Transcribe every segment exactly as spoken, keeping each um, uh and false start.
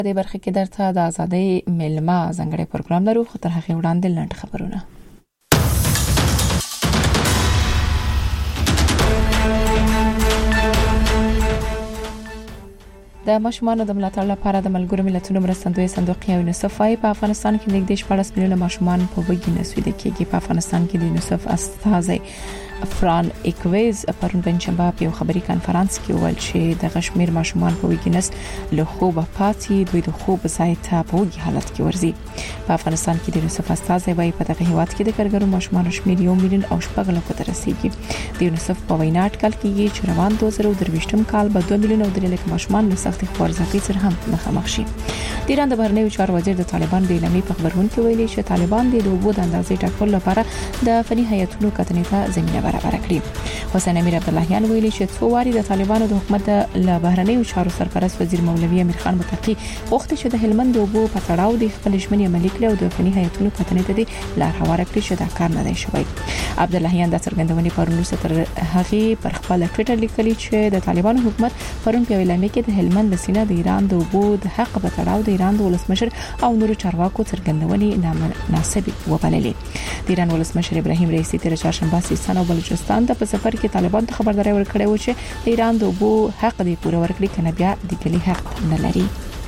په دې برخه کې درته د ازادۍ ملما ځنګړې پروګرام لرو، خو تر هغه وړاندې لنډ خبرونه. د ماشومانو د ملاتړ لپاره د ملګرو ملتونو مرستندوی صندوق یونیسف په افغانستان کې نږدې شپږ میلیونه ماشومان په وګړي نسوي کېږي. په افغانستان کې د یونیسف استازي فران ایکویز پرون پنځمبه په یو خبري کانفرنس کې ویل چې د غشمیر ماشومان په وګړي نس له خوب پاتې دوی د خوب ځای ته په وګړي حالت کې ورځي. په افغانستان کې د یونیسف استازي وايي په دغه هیواد کې د کارګرو ماشومان شمیر یو میلیون او شپږ لکه ته رسیدي. د یونیسف په وینا اټکل کېږي چې روان دوه زره درویشتم کال به دوه میلیون او درې لکه ماشومان له سختي خوارځواکۍ سره هم مخامخ شي. د ایران د بهرنیو چارو وزیر د طالبان د اعلامیې په خبرونه کې ویلي چې طالبان د اوبو د اندازې ټاکلو لپاره د فني هیئتونو کتنې ته زمينه برابر کړې. حسین امیر عبداللهیان ویلي چې څو واري د طالبانو د حکومت له بهرنیو چارو سرپرست وزیر مولوی امیر خان متقی غوښتي چې د هلمند د اوبو په تړاو د خپل ژمنې عملي کړي او د فني هیئتونو کتنې ته د لار هواره کړي چې دا کار نه دی شوی. عبداللهیان د څرګندونې پرونسه تر هغه پر خپل ټوئیټر لیکلي چې د طالبانو حکومت پرون په اعلامیه کې د هلمند د سینې د ایران د اوبو د حق په تړاو د ایران د ولسمشر او نورو چارواکو څرګندونې نامناسبه وبللې. د ایران ولسمشر ابراهیم رئیسی تر چهارشنبه سیستان او بلوچستان ته په سفر کې طالبان ته خبرداري ورکړې و چې د ایران د اوبو حق دی پوره ورکړي کنه بیا د کلی حق نه لري.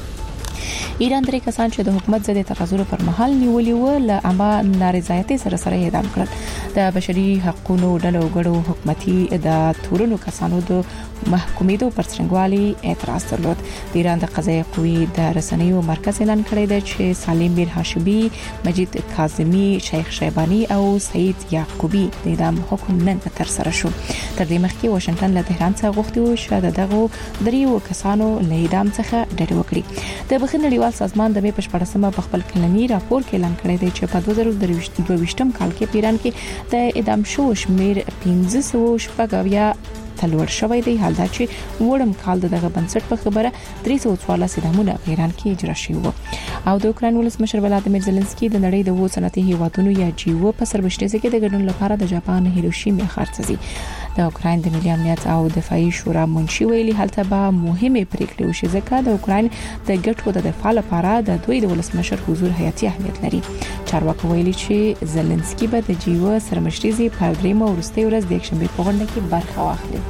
ایران درې کسان چې د حکومت ضد تقاضا پر مهال نیولې و له اما نارضایتي سره سره اعدام کړل. د بشري حقوقو ډلو غړو حکومتي د تورونو کسانو د محکومیدو پر څنګهوالي اعتراض درلود. د ایران د قضایي قوې د رسنیو مرکز اعلان کړی دی چې سالم میر هاشمی، مجید کاظمی، شیخ شیبانی او سعید یعقوبی د اعدام حکم نن تر سره شو. تر دې مخکې واشنگټن له تهران څخه غوښتي و چې دغه دریو کسانو له اعدام څخه ډډه وکړي. د بخښنې نړیوال سازمان د مې په شپږمه په خپل کلنی راپور کې اعلان کړی دی چې په دوه زره دوه کال کې پیران کې د اعدام شو شمیر پنځه سوه شپږ اویا تلور شوی دی. حال دا چې وړم کال دغه بنسټ په خبره درې سوه څوارلس اعدامونه په ایران کې اجرا شوي وو. او د اوکراین ولسمشر ولادیمیر زيلنسکي د نړۍ د وو صنعتي هیوادونو یا جیو په سربشتي کې د ګډون لپاره د جاپان هیروشیما ښار ته ځي. د اوکراین د ملي امنیت او دفاعي شورا منشي ویلي هلته به مهمه پریکړې وشي ځکه د اوکراین د ګټو د دفاع لپاره د دوی د ولسمشر حضور حیاتي اهمیت لري. چارواکو ویلي چې زيلنسکي به د جیو سرمشريزي په درېمه ورستي ورځ د یکشنبه په غونډه کې برخه واخلي.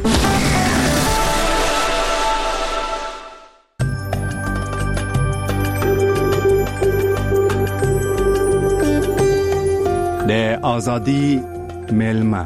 د ازادي ملما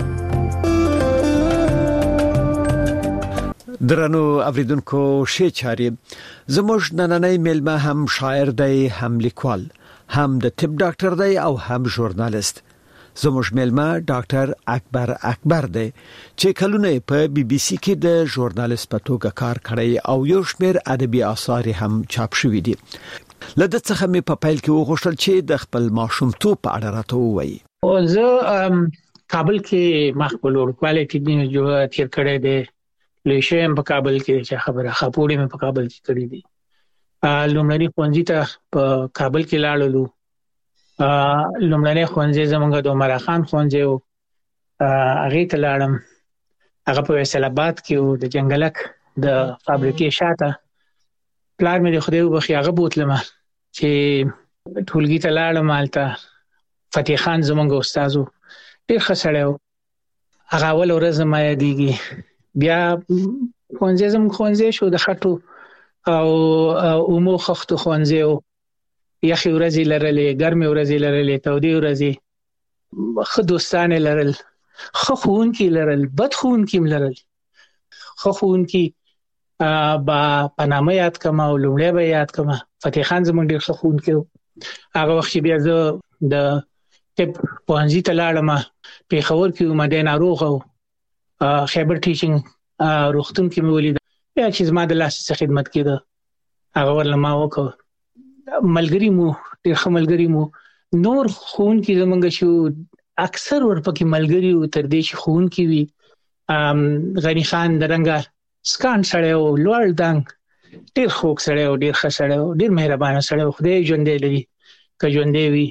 درنو اوریدونکو شی چاري زموږ نننۍ ملما هم شاعر دی، هم لیکوال، هم د طب ډاکټر دی او هم ژورنالیست. زموږ ملما ډاکټر اکبر اکبر دی چې کلونه په بي بي سي کې د ژورنالیست په توګه کار کړی او یو شمېر ادبي آثار هم چاپ شوي دي. لدې څخه مې په پایل کې وغوښتل چې د خپل ماشومتوب په اړه راته ووایي. او زه کابل کې مخبل ورکواله کې جو تیر کړی دی. لویشم په کابل کې چې خبره خپوړې مې په کابل کې کړې دي. لومړني ښوونځي ته په کابل کې لاړلو. لومړني ښوونځي زمونږ د عمر خان ښوونځي او هغه ته لاړم. هغه په فیصل آباد کې او د جنگلک د فابریکې شاته. پلار مې د خدای وبخي هغه بوتلم چې ټولګي ته لاړم. هلته فتح خان زمونږ استادو ډېر ښه سړی و. هغه اول ورځ ما یادېږي. بیا ښوونځي زموږ ښوونځي شو د خټو او اومو خښتو ښوونځي و. یخې ورځې لرلې، ګرمې ورځې لرلې، تودې ورځې، ښه دوستانې لرل، ښه ښوونکي لرل، بد ښوونکي هم لرل. ښه ښوونکي با په نامه یاد کړم او لومړی به یاد کړم. فتح خان زموږ ډېر ښه ښوونکی و. هغه وخت چې بیا زه د طب پوهنځي ته لاړم. پېښور کې وم، دی ناروغه و. خیبر ټیچینګ روغتون کې مې ولید بیا چې زما د لاس څخه خدمت کېده. هغه ورله ما وکړ. ملګری مو ډېر ښه ملګری مو. نور ښوونکي زموږ شو اکثر ورپکې ملګري وو تر دې چې ښوونکي وي. غني خان د رنګه سکان سړی و، لوړ دنګ، ډېر خوږ سړی و، ډېر ښه سړی و، ډېر مهربانه سړی و. خدای ژوندی لري که ژوندی وي.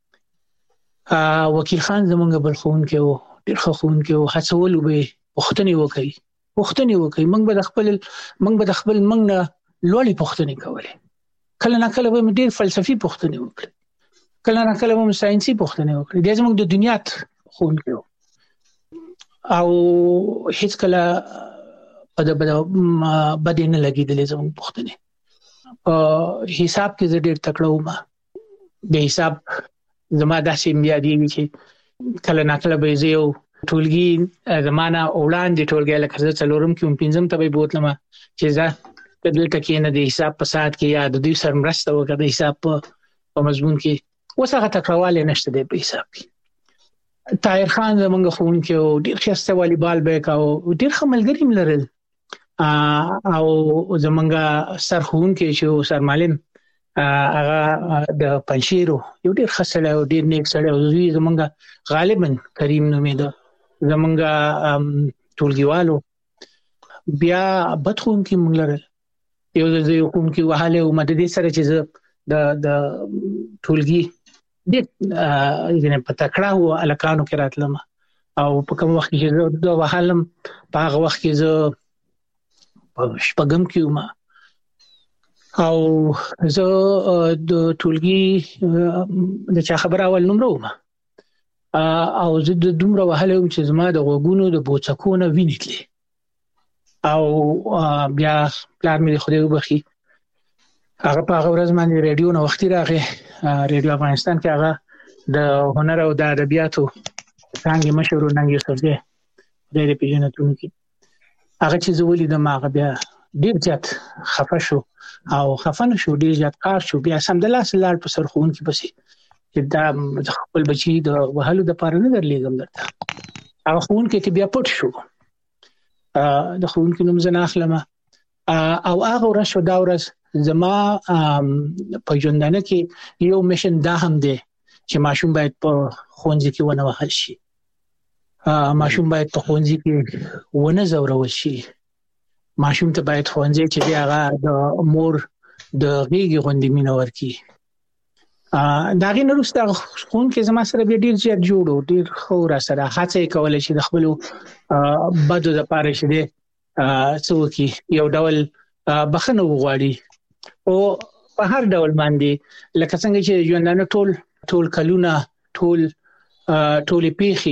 وکیل خان زموږ بل ښوونکی و، ډېر ښه ښوونکی و. هڅولو به یې پوښتنې وکړي پوښتنې وکړي موږ به د خپل موږ به د خپل موږ نه لوړې پوښتنې کولې. کله نه کله به ډېر فلسفي پوښتنې وکړي، کله نه کله به ساينسي پوښتنې وکړي. د زموږ د دنیا ښوونکی او هیڅ کله په د بد نه لګیدلې زموږ پوښتنې. په حساب کې زه ډېر تکړه وم. د حساب زما داسې یادېږي چې کله نه کله به زه یو ټولګي زمانہ وړاندې ټولګي لکه زه څلورم کې هم پنځم ته به بوتلم چې زه دلته کې نه د حساب په ساعت کې یا د دوی سره مرسته وکړه د حساب په مضمون کې. اوس هغه تکړهوالی نشته دی په حساب کې. طاهر خان زموږ ښوونکی و، ډېر ښایسته والیبال به یې کاوه، ډېر ښه ملګري مې لرل. او زموږ سر ښوونکی چې و سر معلم هغه د پنجشیر و، یو ډېر ښه سړی و، ډېر نیک سړی و. زوی زموږ غالبا کریم نومېده، زموږ ټولګیوال و. بیا بد ښوونکي موږ لرل. یو ځل زه یو ښوونکي وهلی وم د دې سره چې زه د د ټولګي ډېر په تکړه و هلکانو کې راتلم، او په کوم وخت کې چې زه د وهلم په هغه وخت کې زه په شپږم کې وم، او زه د ټولګي د چا خبره اول نمره وم، او زه د دومره وهلی وم چې زما د غوږونو د بوڅکو نه وینې تلې. او بیا پلار مې خدای وبخي هغه په هغه ورځ باندې ریډیو نه وختي راغی، ریډیو افغانستان کې هغه د هنر او د ادبیاتو څانګې مشر ننګ یوسفزی خدای دې پیژنتونکي. هغه چې زه ولیدم هغه بیا ډېر زیات خفه شو، او خفه نه شو، ډېر زیات کار شو. بیا سمدلاسه لاړ په سر ښوونکي پسې چې دا خپل بچي د وهلو دپاره نه درلېږم درته. هغه ښوونکی چې بیا پټ شو، د ښوونکي نوم زه نه اخلم. او هغه ورځ شو دا ورځ زما په ژوندانه کې یو میشن دا هم دی چې ماشوم باید په ښوونځي کې ونه وهل شي، ماشوم باید په ښوونځي کې ونه ځورول شي، ماشوم ته باید ښوونځي چې دی هغه د مور د غېږې غوندې مینه ورکړي. د هغې نه وروسته ښوونکی زما سره بیا ډېر زیات جوړ و، ډېر ښه راسره هڅه یې کوله چې د خپلو بدو دپاره چې دی څه وکړي، یو ډول بخښنه وغواړي. او په هر ډول باندې لکه څنګه چې ژوندانه ټول ټول کلونه ټول ټولې پیښې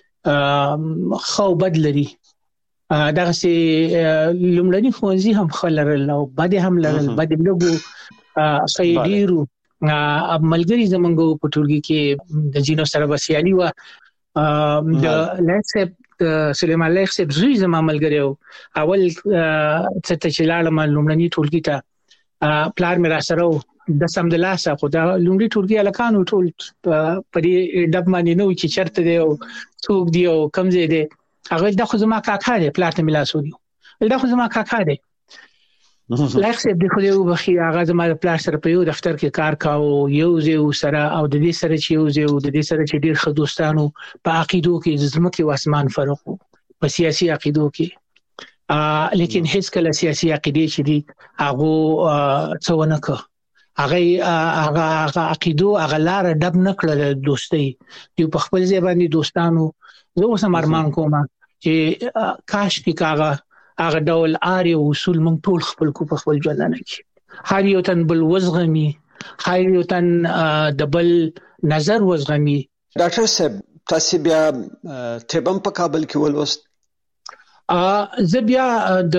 ښه او بد لري، دغسې لومړني ښوونځي هم ښه لرل او بد هم لرل. بد یې لږ و، ښه یې ډېر و. ملګري زموږ په ټولګي کې د ځینو سره به سیالي وه. د لایق صاحب سلیمان لایق صاحب زوی زما ملګری و. اول څه ته چې لاړم لومړني ټولګي ته، پلار مې راسره و، د سمدلاسه خو دا لومړي ټولګي هلکانو ټول په دې ډب باندې نه و چې چېرته دی او څوک دی او کوم ځای دی. هغه دا خو زما کاکا دی، پلار ته مې لاس ونیو، دا خو زما کاکا دی. لایق صاحب دې خدای وبخي هغه زما د پلار سره په یو دفتر کې کار کاوه، یو ځای سره، او د دې سره چې یو ځای د دې سره چې ډېر ښه دوستانو په عقیدو کې د ځمکې او اسمان فرق و، په سیاسي عقیدو کې. لیکن هیڅ کله سیاسي عقیدې چې دي هغه څه ونه کړه، هغه هغه عقیدو هغه لاره ډب نه کړله دوستۍ. دوی په خپل ځای باندې دوستانو. زه اوس هم ارمان کوم چې کاش کې هغه هغه ډول آري او اصول موږ ټول خپل کو په خپل ژوندانه کې. هر یو تن بل وزغمي، هر یو تن د بل نظر وزغمي. ډاکټر صاحب تاسو بیا تبم په کابل کې ولوست؟ زه بیا د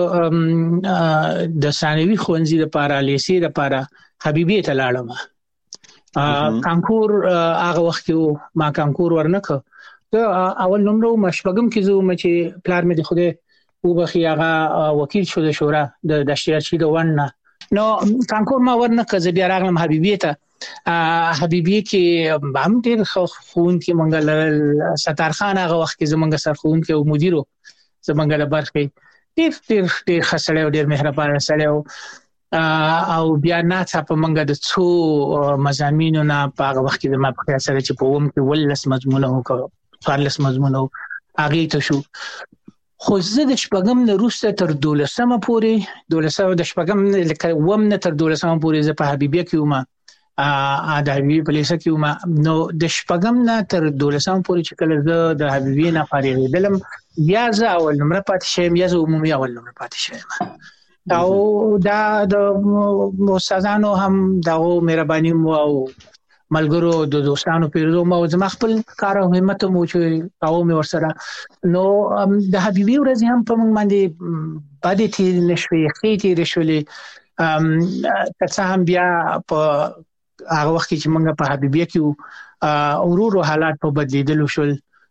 د ثانوي ښوونځي لپاره لیسې لپاره حبیبیه ته لاړم. کانکور هغه وخت کې ما کانکور ورنکړ. زه اول نمره وم، شپږم کې زه وم چې پلار مې د خدای وبخي هغه وکیل شو د شورا د دشتیارچي د ون نه. نو کانکور ما ورنکړ، زه بیا راغلم حبیبیه ته. حبیبیه کې هم ډېر ښوونکي موږ لرل. ستار خان هغه وخت کې زموږ سرښوونکی او مدیر و زموږ د برخې. ډېر ډېر ډېر ښه سړی او ډېر مهربانه سړی و. او بیا ناڅاپه موږ د څو مضامینو نه په هغه وخت کې زما په خیال سره چې په اووم کې اوولس مضمونه وکړو، څوارلس مضمونه و، هغې ته شو. خو زه د شپږم نه وروسته تر دولسمه پورې، دولسمه د شپږم لکه اووم نه تر دولسمه پورې زه په حبیبیه کې وم، د حبیبیه په لیسه کې وم. نو د شپږم نه تر دولسمه پورې چې کله زه د حبیبیه نه فارغېدلم، بیا زه اول نمره پاتې شوم، یا زه عمومي اول نمره پاتې شوم. او دا د استادانو هم دغه مهرباني مو او ملګرو د دوستانو پیرو مو زما خپل کار او همت مو چې او مې ورسره نو د حبيبي ورځ هم په موږ باندې باندې تیر نشوي خېټي رشولې ام تاسو هم بیا په هغه وخت چې موږ په حبيبي کې اورورو حالات په بدلیدل شول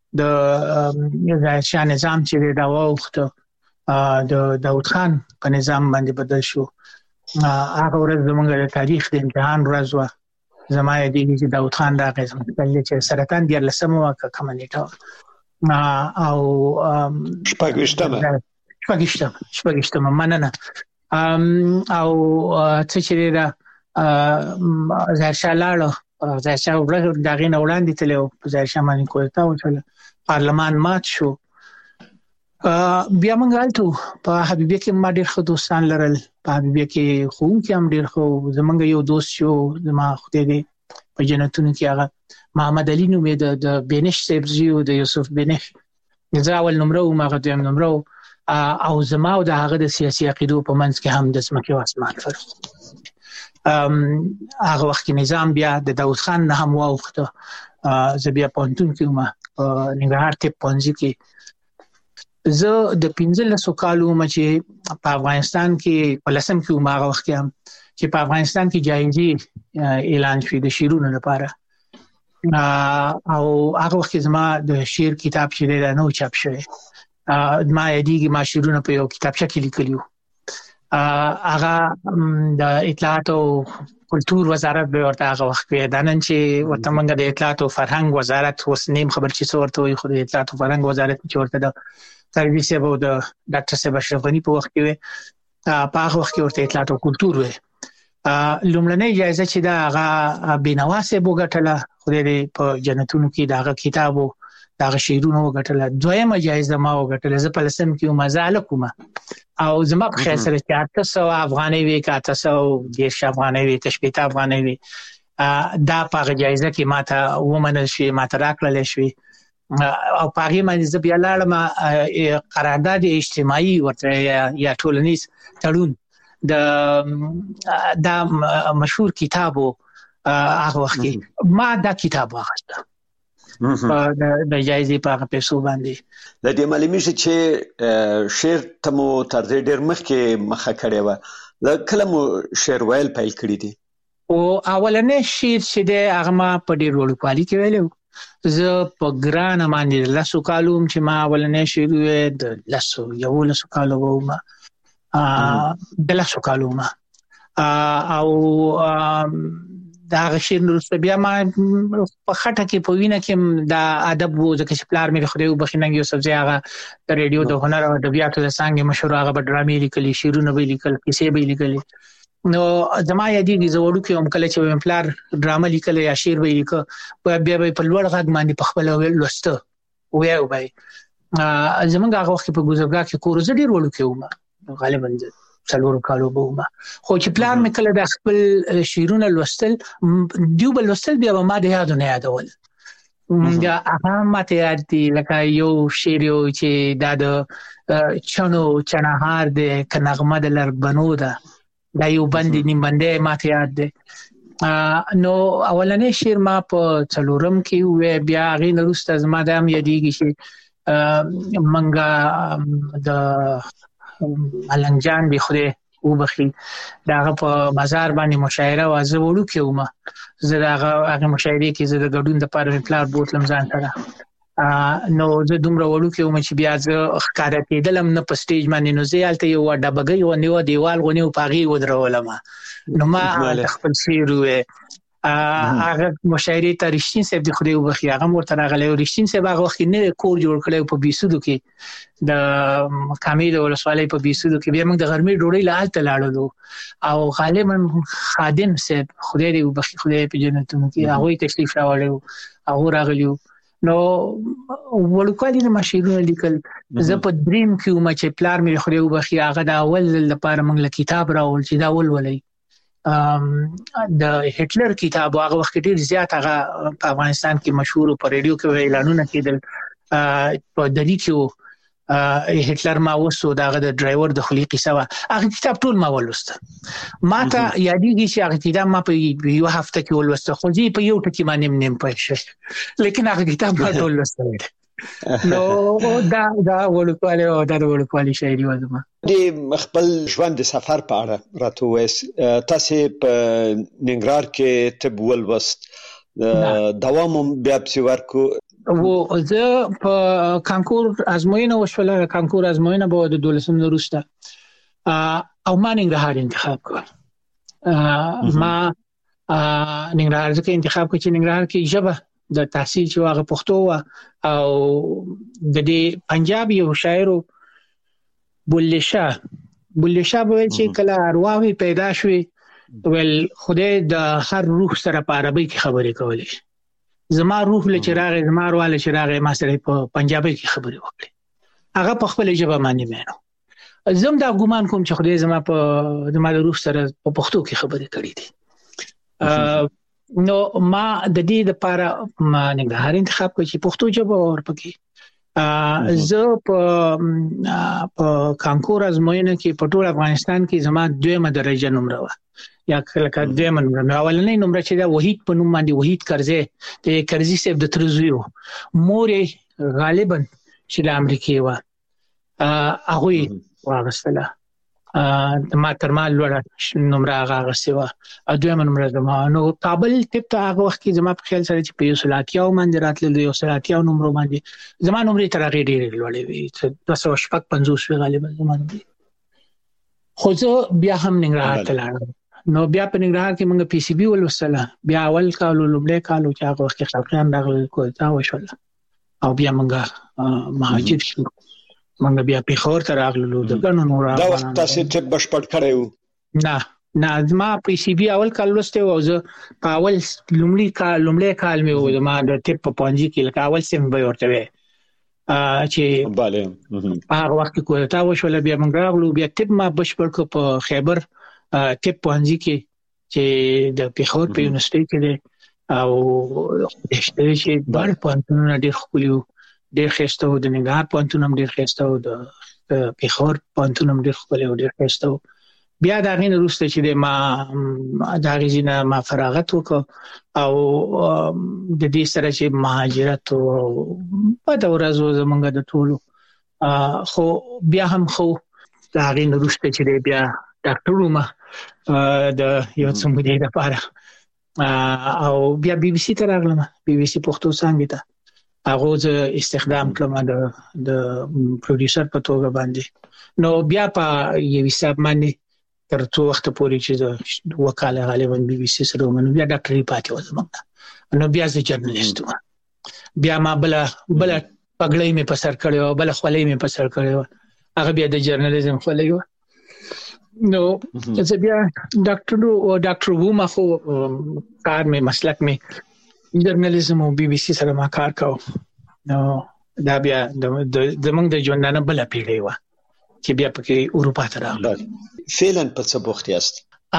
د شاه نظام چې دا وخت د داوود خان په نظام باندې بدل شو هغه ورځ زموږ د تاریخ د امتحان ورځ و زما یې چې داوود خان دا قسم کله چې سرطان دی لسمه واکه کمنیټه او شپږشتمه شپږشتمه شپږشتمه مننه او څه چې دا ځکه لاله ځکه ورته دا غین وړاندې تلو ځکه باندې کوته او چې پارلمان مات شو بیا موږ غلطو په حبيبي کې ما ډېر ښه دوستان لرل په حبيبي کې خو کې هم ډېر خو زمونږ یو دوست شو زما خدای دې په جنتونو کې هغه محمد علي نومې د د بینش سبزي او د یوسف بینش زه اول نمبر او ما غوډم نمبر او زما او د هغه د سیاسي عقیدو په منځ کې هم د سمکه او اسمان فرق ام هغه وخت نظام بیا د داوود خان نه هم واوخته زه بیا پونتون کې ما نګهار ته پونځي کې زه د پنځلسو کالو مچې په افغانستان کې په لسم کې عمره وخت هم چې په افغانستان کې جایزې اعلان شوې د شیرونو لپاره او هغه وخت زما د شعر کتاب چې دا نو چاپ شوی ما یادېږي ما شیرونو په یو کتابچه کې لیکلیو هغه د اطلاعات او کلتور وزارت به ورته هغه وخت کې د نن چې ورته منګه د اطلاعات او فرهنګ وزارت اوس نیم خبر چې څورته وي خو د اطلاعات او فرهنګ وزارت چې ورته د سرویس به د ډاکټر صاحب اشرف غنی په وخت کې په هغه وخت کې ورته اطلاعات او کلتور وي لومړنۍ جایزه چې دا هغه بینوا صاحب وګټله خو دې په جنتونو کې دا هغه کتابو دا هغه شعرونه وګټله دویمه جایزه ما وګټله زه په لسم کې مزاله کوم او زما په خیال سره چې اته سوه افغانۍ وی کا اته سوه دیرش افغانۍ وی تشبیه افغانۍ وی دا په جایزه کې ماته ومنل شي ماته راکړل شي او پاغي باندې زه بیا لاړم قرارداد اجتماعي ورته یا ټولنیز تړون د دا مشهور کتابو هغه وخت کې ما دا کتاب واخیسته د جایزې په پیسو باندې د دې معلومي چې شعر تمو تر دې ډېر مخکې مخه کړې و د کلمو شعر ویل پیل کړی دي او اولنې شعر چې د هغه ما په ډېر وړوکوالي کې ویلو زه په ګران باندې لاسو کالوم چې ما اولنې شعر وې د لاسو یو لاسو کالو ومه د لاسو کالوم او دا شعر نو بیا ما په خټه کې په وینه کې دا ادب وو ځکه چې پلار مې خو د بخیننګ یو سبزی هغه د ریډیو د هنر او ادبیاتو د څنګه مشهور هغه ډرامې لیکلي شعرونه به لیکل کیسې به لیکلي نو زما یادېږي زه وړو کې هم کله چې پلار ډرامه لیکل یا شعر به لیکه بیا به په لوړ غږ باندې په خپل لوسته وایو به زمونږ هغه وخت په ګوزرګا کې کور زه ډیر وړو کې وم غالبا څلور کالو به خو چې پلان مې کله د خپل شعرونه لوستل دیو بل لوستل بیا ما د یادو نه یادول یا هغه ماته یاد دي لکه یو شعر چې دا د چنو چنهار د کنغمه د لربنو ده دا یو باندې نیم باندې ماته یاد دي نو اولنې شعر ما په څلورم کې و بیا غي نرسته زما د هم یادېږي چې منګه د ملنګجان به خوده وبخي داغه په بازار باندې مشاعره وازه وړو کې ومه زه داغه هغه مشاعره کې زه د غډون د پاره پلار بوتلم ځان سره نو زه دومره وړو کې ومه چې بیا زه ښکارا کېدلم نه په سټیج باندې نو زه الته یو ډبګي و نیو دیوال غونیو پاغي ودرولم نو ما خپل شعر وې هغه مشاعره ته رښتین صاحب د خدای وبخي هغه مرته راغلی رښتین صاحب هغه وخت نه کور جوړ کړو په بیسودو کې د کامیل ولسوالۍ په بیسودو کې بیا موږ د غرمې ډوډۍ لاله لاړو او غالبا خادم صاحب خدای دې وبخي خدای په جنتونو کې هغه تشریف راوړو هغه راغلیو نو ورکوالي د مشیرونو لیکل زه په دریم کې ومه چې پلار مې خدای وبخي هغه د اول لپاره موږ له کتاب راول چې دا ول ولې د هټلر کتاب هغه وخت ډیر زیات هغه په افغانستان کې مشهور او په ریډیو کې اعلانونه کېدل په دلی کې هټلر ما وسو داغه د ډرایور د خلی قصه وا هغه کتاب ټول ما ولوست ما ته یادېږي چې هغه کتاب ما په یو هفته کې ولوست خو دې په یو ټکی باندې نیم پېښ لیکن هغه کتاب ما ټول ولوست نو دا دا ورکواله او دا ورکواله شاعري وځم د خپل ژوند د سفر په اړه راته وایس تاسو په ننګرهار کې طب ولوست دوام بیا په ورکو و زه په کانکور ازموینه وشوله کانکور ازموینه به د دولسم وروسته او ما ننګرهار انتخاب کړ ما ننګرهار ځکه انتخاب کړ چې ننګرهار کې ژبه د تحصیل چې هغه پښتو او د دې پنجاب یو شاعر بلې شاه بلې شاه به چې کله ارواح پیدا شوي ول خدای د هر روح سره په عربي کې خبرې کولې زما روح له چراغ زما ارواله چراغ ما سره په پنجابي کې خبرې وکړي هغه په خپل ژبه باندې مینو زم دا ګومان کوم چې خدای زما په زما د روح سره په پښتو کې خبرې کړې دي نو ما د دې لپاره ما ننګرهار انتخاب کړ چې پښتو ژبه ورپکې زه په په کانکور ازموینه کې په ټول افغانستان کې زما دویمه درجه نمره و یا کله کله دویمه نمره اولنې نمره چې دا وحید په نوم باندې وحید کرزي د کرزي صاحب د ترزیو مورې غالبا چې د امریکای و هغه واغستله ما تر ما لوړه نمره هغه غسي و دویمه نمره زما نو کابل طب ته هغه وخت کې زما په خیال سره چې په یو سلاتیاو باندې راتلل یو سلاتیاو نمره باندې زما نمره تر هغه ډېر لوړې وي دوه سوه شپږ پنځوس غالبا زما خو زه بیا هم ننګرهار ته لاړم نو بیا په ننګرهار کې موږ پی سی بي ولوستله بیا اول کال لومړی کال چې هغه وخت کې خلقیان راغلل کوټه وشوله او بیا موږ مهاجر شو موږ بیا پیښور ته راغلو د ګڼو نور دا وخت تاسو ته بشپړ کړو نه نه ما پی سی بي اول کال لوسته او زه په اول لومړی کال لومړی کال مې و ما د طب په پونجي کې لکه اول سم به ورته وي چې bale هغه وخت کې کوټه وشوله بیا موږ راغلو بیا طب ما بشپړ کو په خیبر طب پونجي کې چې د پیښور په یونیورسيټي کې دی او د شي بار پونتونه ډېر خولي ډېر خسته و د ننګرهار پونتونه ډېر خسته و د پیښور پونتونه ډېر خولي او ډېر خسته و بیا دا غین وروسته چې ما دا غزینه ما فراغت وکړ او د دې سره چې مهاجرت او په دا ورځو زمونږ د ټولو خو بیا هم خو دا غین وروسته چې بیا ډاکټر ومه د یو څه مودې لپاره او بیا بي بي سي ته راغلم بي بي سي پښتو څنګه ته هغه ز استخدام کړم د د پروډوسر په توګه باندې نو بیا په یو حساب باندې تر څو وخت پورې چې وکاله غالبا بي بي سي سره ومنو بیا ډاکټري پاتې وځم نو بیا زه جرنالست وم بیا ما بل بل پګړې مې په سر کړو بل خولې مې په سر کړو هغه بیا د جرنالیزم خولې و نو چې بیا ډاکټر او ډاکټر وو ما خو کار مې مسلک مې جرنالیزم او بي بي سي سره ما کار کاوه نو دا بیا د زمونږ د ژوندانه بل پیړۍ و چې بیا پکې اروپا ته راغلم فعلا په څه بوخت یاست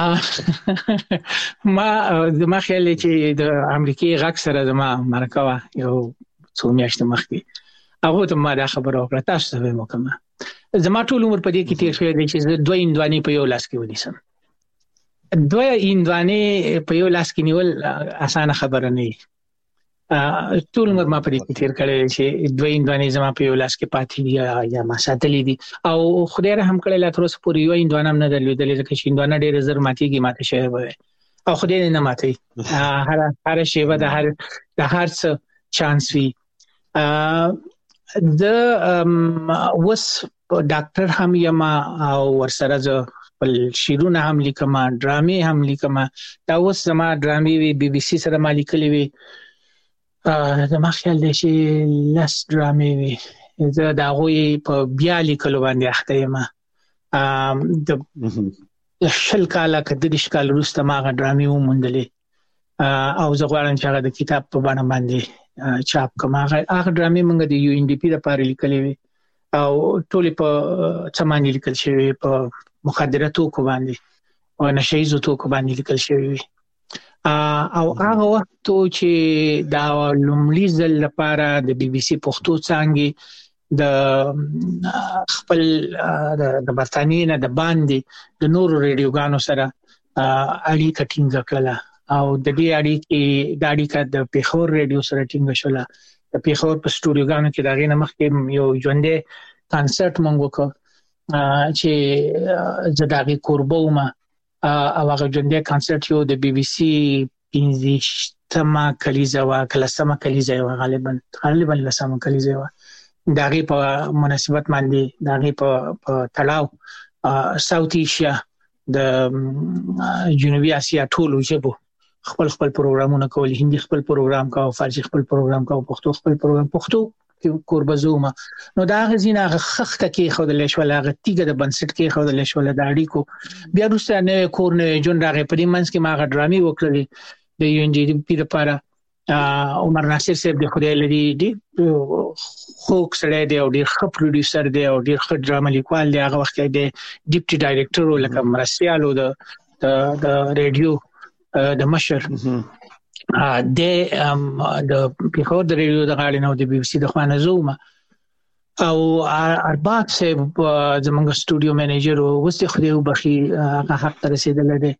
ما زما خیال چې د امریکای غږ سره زما مرکه یو څو میاشتې مخکې هغه ته ما دا خبره وکړه تاسو ته مو کومه زما ټول عمر په دې کې تیر شوی دی چې دوه اندواني په یو لاس کې ونیسم دوه اندواني په یو لاس کې نیول اسانه خبره نه ټول عمر ما په دې کې تیر کړی چې دوه اندواني زما په یو لاس کې پاتې دي یا ما ساتلې دي او خدای رحم کړی لا تر اوسه پورې یو اندوانه هم نه درلودلې ځکه چې اندوانه ډېر زر ماتېږي ماته شوی وي او خدای نه ماتي هر هر شی به د هر د هر څه چانس وي د وس ډاکټر هم یم او ورسره ز خپل شیرونه هم لیکم ډرامې هم لیکم دا اوس زما ډرامې وی بي بي سي سره ما لیکلې وی زما خیال دی چې لاس ډرامې وی زه دا غوي په بیا لیکلو باندې اخته یم د شل کاله کده شکال وروسته ما غ ډرامې وموندلې او زه غواړم چې هغه د کتاب په باندې باندې چاپ کوم هغه ډرامې موږ د یو ان ډي پی لپاره لیکلې وی او ټول په څمانه لیکل شوی په مخدره توکو باندې او نشایزو توکو باندې لیکل شوی وي او هغه وخت چې دا لومړي ځل لپاره د بي بي سي پښتو څنګه د خپل د برتانیې نه د باندې د نورو ریډیوګانو سره اړیکه ټینګه کړله او د دې اړیکې د اړیکه د پیښور ریډیو سره ټینګه شوله. د پیښور په سټوډیوګانو کې د غینه مخکې یو ژوندې کانسرت مونږ وکړ چې زداغي کوربوما او هغه ژوندې کانسرت یو د بي بي سي پنځشتمه کلیزه وا کلسمه کلیزه وا غالبا غالبا لسمه کلیزه وا دغه په مناسبت باندې دغه په تلاو ساوث ایشیا د جنوبي اسیا ټولو ژبو خپل خپل پروګرامونه کول. هندي خپل پروګرام کاو، فارسی خپل پروګرام کاو، پښتو خپل پروګرام پښتو کوربزوما. نو دا غزینه خخته کې خو د لښول هغه تیګه د بنسټ کې خو د لښول د اړیکو بیا وروسته نه کور نه جون راغې په دې منځ کې ما غ ډرامي وکړلې د یو ان جی پی لپاره. عمر ناصر صاحب د خدای لري دی خوک سره دی او ډیر ښه پروډوسر دی او ډیر ښه ډراما لیکوال دی. هغه وخت کې د ډیپټي ډایریکټر لکه مرسیالو د د ریډیو د مشر د د پیښور د ریډیو د غاړې نو د بي بي سي د خوانه زوما او ارباب صاحب زمونږ سټوډیو منیجر او وسته خو دې وبخي هغه حق ته رسیدل دي.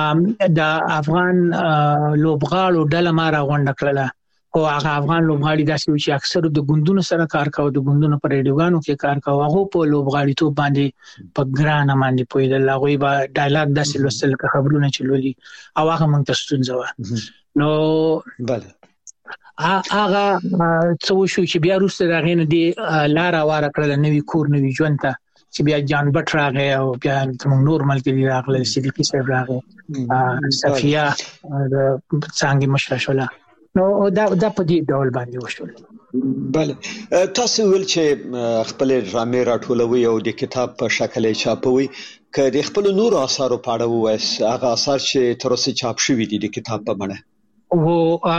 د افغان لوبغاړو ډله ما را غونډه کړله او هغه افغان لوبغاړي داسې چې اکثر د ګوندونو سره کار کاوه، د ګوندونو پر ریډیوګانو کې کار کاوه. هغه په لوبغاړي ته باندې په ګرانه باندې پویدل، هغه به ډایلاګ داسې لوستل که خبرونه چلولي او هغه مونږ ته ستونزه و. نو بله هغه څو شو چې بیا وروسته دا غینه دی لار واره کړل نوې کور نوې ژوند ته چې بیا جان بټ راغی او بیا موږ نورمال کې راغله صدیقي صاحب راغی صفیه د څنګه مشره شوله. نو دا دا په دې ډول باندې وشول. بله تاسو ول چې خپل ډرامې راټولوي او د کتاب په شکل چاپوي که د خپل نور آثارو په اړه وایس هغه آثار چې تر اوسه چاپ شوي دي د کتاب په بڼه او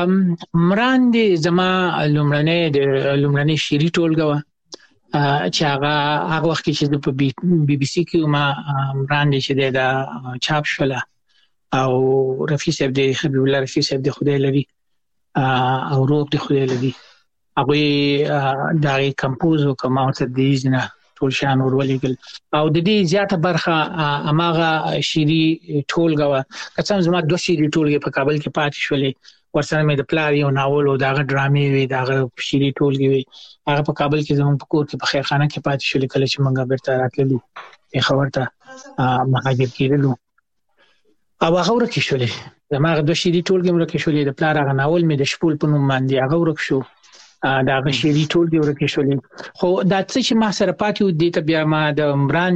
مراندې زما لومړنۍ د لومړنۍ شعري ټولګه و چې هغه هغه وخت چې د بي بي سي کې ما مراندې چې د چاپ شوله او رفیع صاحب د حبیب الله رفیع صاحب د خدای لري او روح د خدای لري هغه د کمپوز او کما ته د ځنه ټول شان ورولېګل او د دې زیاته برخه اماغه شيري ټولګه وا کڅم زما دوه شيري ټولګه په کابل کې پاتې شولې ورسره مې د پلار یو ناول او دغه ډرامې وی دغه شيري ټولګه وی هغه په کابل کې زموږ په کور کې په خیرخانه کې پاتې شولې کله چې موږ بیرته راتللو په خبرته مهاجر کېدلو او هغه ورکه شولې زماغه دوه شيري ټولګه ورکه شولې د پلار هغه ناول مې د شپول په نوم باندې هغه ورک شو دا غشيري ټول دی ورکه شولې خو دا څه چې ما سره پاتې دي ته بیا ما د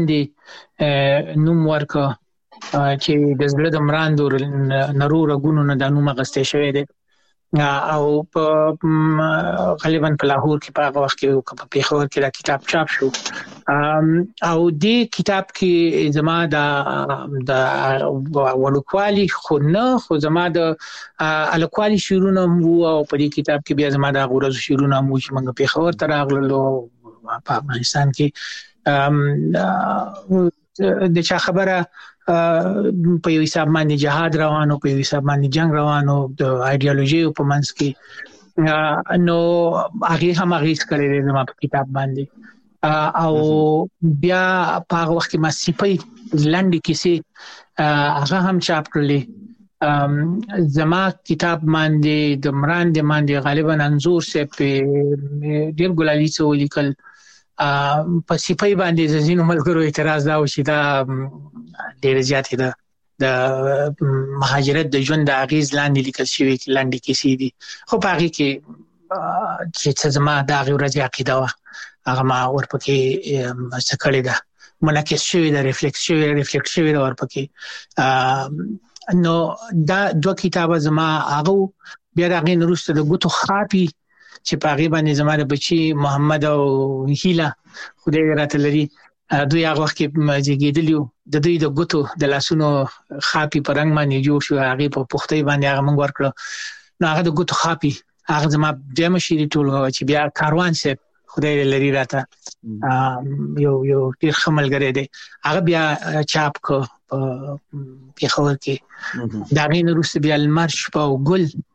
مراندې نوم ورکه چې د زړه د مراندو نرور غونو نه د نوم غستې شوی دی او په غالبا په لاهور کې په هغه وخت کې په پیښور کې دا کتاب چاپ شو او دې کتاب کې زما د د ولکوالي خو نه خو زما د الکوالي شعرونه مو او په دې کتاب کې بیا زما د غورز شعرونه مو چې موږ پیښور ته راغلو په افغانستان کې د چا خبره په یو حساب باندې جهاد روانو په یو حساب باندې جنگ روانو د ایدئولوژي په منځ کې نو هغه هم هغه کړی دی په کتاب باندې او بیا په هغه وخت کې ما سپي لنډي کیسې هغه هم چاپ کړلې زما کتاب باندې د مراندې باندې غالبا انزور سه په ډیر ګلالي څو لیکل په سپي باندې د زینو ملګرو اعتراض دا و چې دا ډیر زیاتې ده د مهاجرت د ژوند د اغیز لاندې لیکل شوی لاندې کیسې دي خو په هغه کې چې زما د هغه ورځې عقیده و هغه ما ورپکې څه کړی ده منعکس شوی ده ریفلیکس شوی ریفلیکټ شوی ده ورپکې نو دا دوه کتابه زما هغه بیا د هغې نه وروسته د ګوتو خاپي چې په هغې باندې زما د بچي محمد او هیله خدای راته لري دوی هغه وخت کې زیږېدلي وو د دوی د ګوتو د لاسونو خاپي په رنګ باندې جوړ شو هغې په پختۍ باندې هغه موږ ورکړه نو هغه د ګوتو خاپي هغه زما دویمه شعري ټولګه چې بیا کاروان صاحب خدای لري راته یو یو ډېر ښه ملګری دی هغه بیا چاپ کړ په پیښور کې د هغې نه وروسته بیا لمر شپه او ګل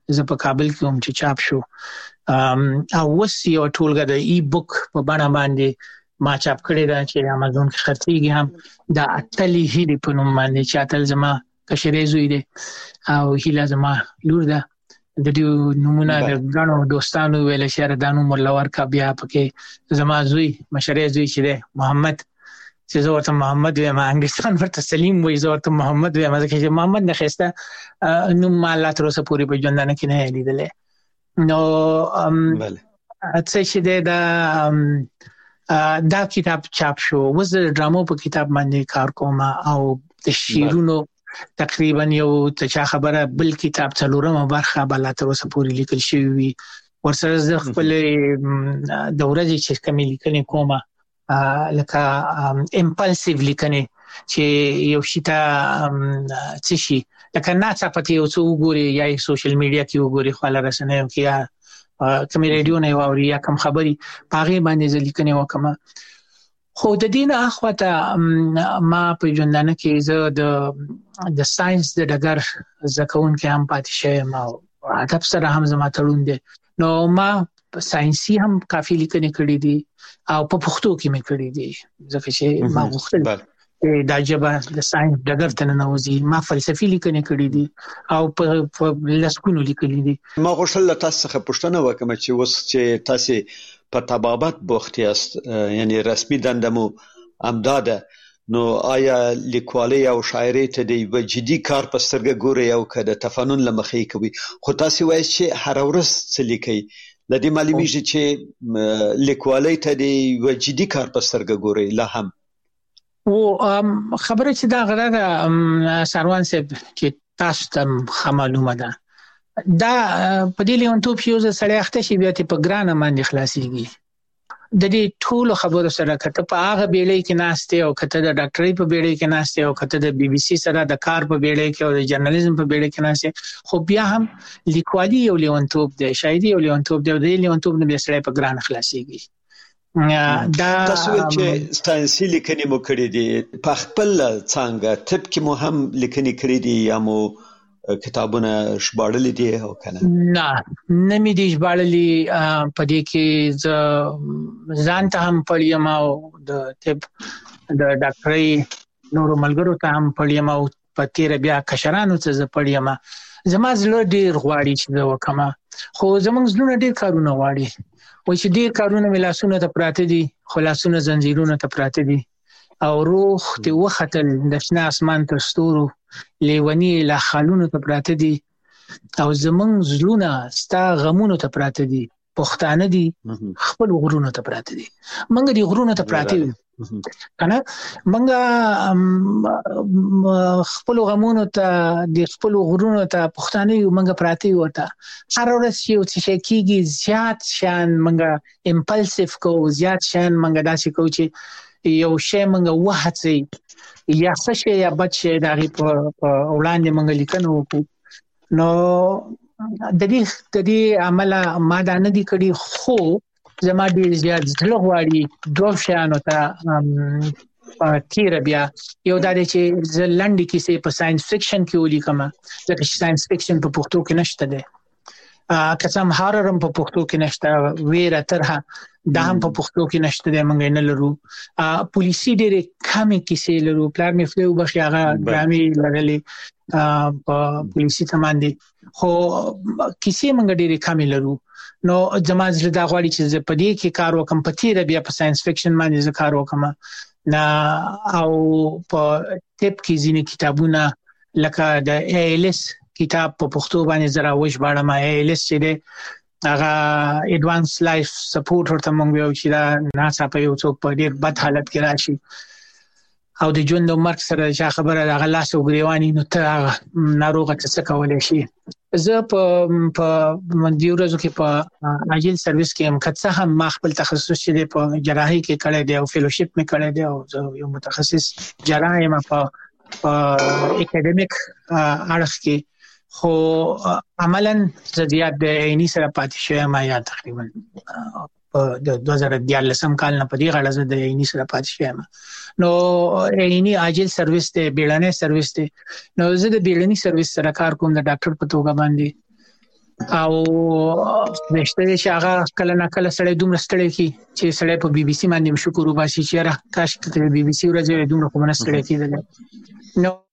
زه په کابل کې هم چې چاپ شو او وس یو ټولګه د ای بوک په بڼه باندې ما چاپ کړی دا چې امازون کې خرڅيږي هم د اتلی هیلې په نوم باندې چې اتل زما کشرې زوی دی او هیله زما لور ده د دې نمونه د غنو دوستانو ویل چې دانو مولور کا بیا پکې زما زوی مشرې زوی چې دی محمد چې زه ورته محمد وایم انګلیسان ورته سلیم وایي زه ورته محمد وایم ځکه چې محمد نه خسته نو مال تر اوسه پوری په ژوند نه کې نه لیدلې نو بله اته چې دا دا کتاب چاپ شو وز د ډرامو په کتاب باندې کار کوم او د شیرونو تقریبا یو ته خبره بل کتاب څلورمه برخه بل تر اوسه پوری لیکل شوی وي ورسره د خپل د ورځې چې کوم لیکنې کومه لکه امپلسیو لیکنې چې یو شیتا څه شي لکه نه پته یو څو وګوري یا سوشل میډیا کې وګوري خو لرسنه یو کې کوم ریډیو نه ووري یا کوم خبري پاغه باندې ځلیکنه وکما خو د دین اخواته ما په ژوندانه کې زه د د ساينس د ډګر زکون کې هم پاتې شوم او ادب سره هم زما تړون دي نو ما ساينسي هم کافي لیکنې کړې دي او په پښتو کې مې کړې دي ځکه چې ما غوښتل دا جبه د ساينس ډګر ته ننوځي ما فلسفي لیکنې کړې دي او په لسکونو لیکلې دي ما غوښتل تاسو څخه پوښتنه وکم چې وس چې تاسو په طبابت بوخت یاست یعنی رسمي دندمو امداده نو آیا لیکوالي او شاعري ته د وجدي کار په سترګه ګوري او کده تفنن لمخې کوي خو تاسو وایي چې هر ورځ څه لیکي لدی معلومیږي چې لیکوالي ته د وجدي کار په سترګه ګوري لا هم او خبره چې دا غره سروان صاحب چې تاسو ته معلومه ده دا په دې لیونتوب یو سړی اخته شي بیا ته په ګرانه باندې خلاصيږي د دې ټول خبرو سره کته په هغه بیړې کې ناشته او کته د ډاکټرۍ په بیړې کې ناشته او کته د بي بي سي سره د کار په بیړې کې او د جرنالیزم په بیړې کې ناشته خو بیا هم لیکوالي یو لیونتوب دی شاعري یو لیونتوب دی د لیونتوب نه به سړی په ګرانه خلاصيږي دا تاسو چې ساينسي لیکنې مو کړې دي په خپل څنګه طب کې مو هم لیکنې کړې دي یا مو کتابونه شباړلې دي او کنه نه نه مې دي شباړلې په دې کې ز ځان ته هم پړیم او د طب د ډاکټرۍ نورو ملګرو ته هم پړیم او په تیر بیا کشرانو ته ز پړیم زما زړه ډیر غواړي چې دا وکما خو زمونږ زړه ډیر کارونه غواړي وای چې ډیر کارونه ملاسونه ته پراته دي خلاصونه زنجیرونه ته پراته دي او روح ته وختل د شنه اسمان تر ستورو لیونی لا خالونو ته پراته دي او زمونږ زړونه ستا غمونو ته پراته دي پښتانه دي خپل غرونو ته پراته دي منګ دي غرونو ته پراته دي کنه منګ خپل غمونو ته د خپل غرونو ته پښتانه یو منګ پراته ورته هر ورځ یو څه کیږي زیات شان منګ امپلسیو کو زیات شان منګ داسې کو چې یو شی منګ وهڅي یا څه شی یا بچي دغه په وړاندې منګ لیکنو نو د دې د دې عمل ما دا نه دی کړی خو زما ډیر زیات ځل غواړي دوه شانو ته تیر بیا یو دا چې زلندې کیسې په ساينس فکشن کې ولیکم ځکه چې ساينس فکشن په پښتو کې نشته ده قسم هاررم په پښتو کې نشته ویره ترها دا هم په پښتو کې نشته ده مونږ نه لرو پولیسي ډېرې کمې کیسې لرو پلار مې فلو بخي هغه ډرامې لرلې په پولیسي تماندې خو کیسې مونږ ډېرې کمې لرو نو زما زړه دا غواړي چې په دې کې کار وکم په تیر بیا په ساينس فکشن باندې کار وکم نا او په ټپ کې ځینې کتابونه لکه د ایلس کتاب په پښتو باندې زرا وښ باندې ما ایلس چې ده هغه ایڈوانس لایف سپورټ ورته مونږ یو چې دا ناسا په یو څوک په ډیر بد حالت کې راشي او د ژوند او مرګ سره چې خبره د غلاس او غریوانی نو ته ناروغه څه کولای شي زه په په مندیو ورځو کې په اجل سرویس کې هم کڅه هم ما خپل تخصص چې په جراحي کې کړی دی او فیلوشپ مې کړی دی او یو متخصص جراح یم په اکیډمیک اړخ کې خو عملاً زیات د عیني سره پاتې شوی ما یا تقریبا په دوه زره دیارلسم کال نه په دې غړ زه د عیني سره پاتې شوم نو عیني اجل سرویس ته بیړنۍ سرویس ته نو زه د بیړنۍ سرویس سره کار کوم د ډاکټر په توګه باندې او نشته چې هغه کله نه کله سړی دومره ستړی کی چې سړی په بي بي سي باندې شکر وباسي چې را کاش ته بي بي سي ورځې دومره کومه ستړی کیدل نو